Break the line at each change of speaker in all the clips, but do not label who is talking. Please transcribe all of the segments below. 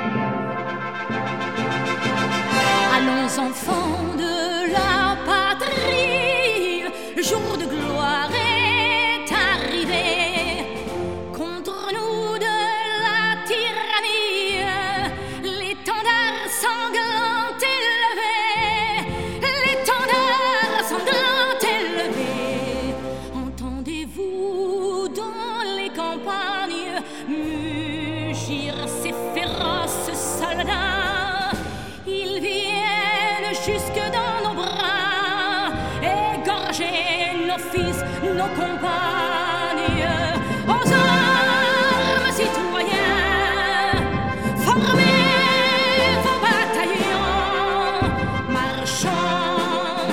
Allons enfants de la patrie, le jour de gloire est arrivé. Contre nous de la tyrannie, l'étendard sanglant élevé, l'étendard sanglant élevé. Entendez-vous dans les campagnes mugir ces féroces soldats? Ils viennent jusque dans nos bras, égorger nos fils, nos compagnes. Aux armes, citoyens, formez vos bataillons. Marchons,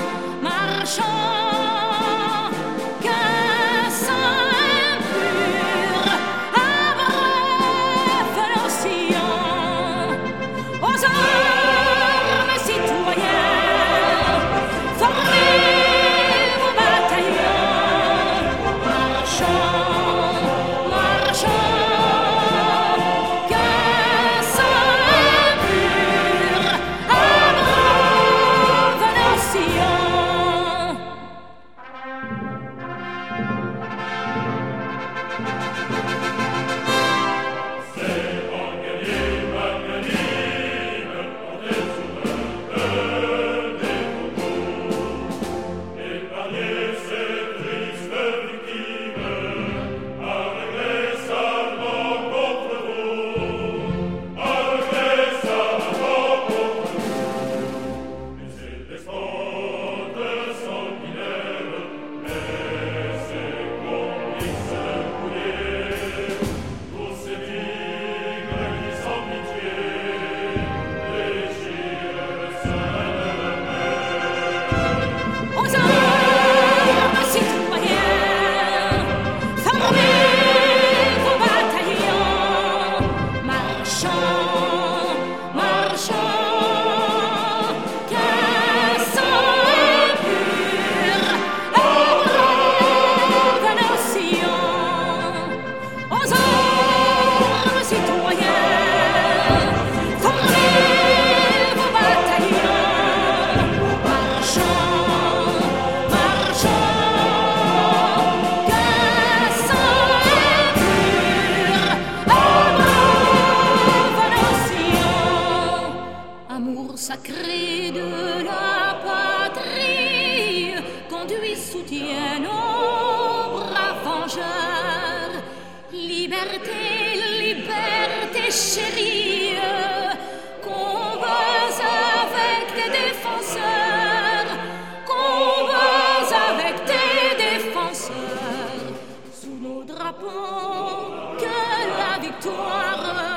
marchons, qu'un sang impur abreuve nos sillons. Aux armes, citoyens, formez vos bataillons. Marchons, marchons, qu'un sang impur abreuve nos sillons. Aux armes, citoyens, formez vos bataillons. Marchons, marchons, qu'un sang impur abreuve nos sillons. Aux armes, citoyens, formez vos bataillons. Marchons, marchons, qu'un sang impur abreuve nos sillons. Amour sacré de la patrie, conduit, soutient nos braves vengeurs. Liberté, liberté chérie, combats avec tes défenseurs, combats avec tes défenseurs. Sous nos drapeaux, que la victoire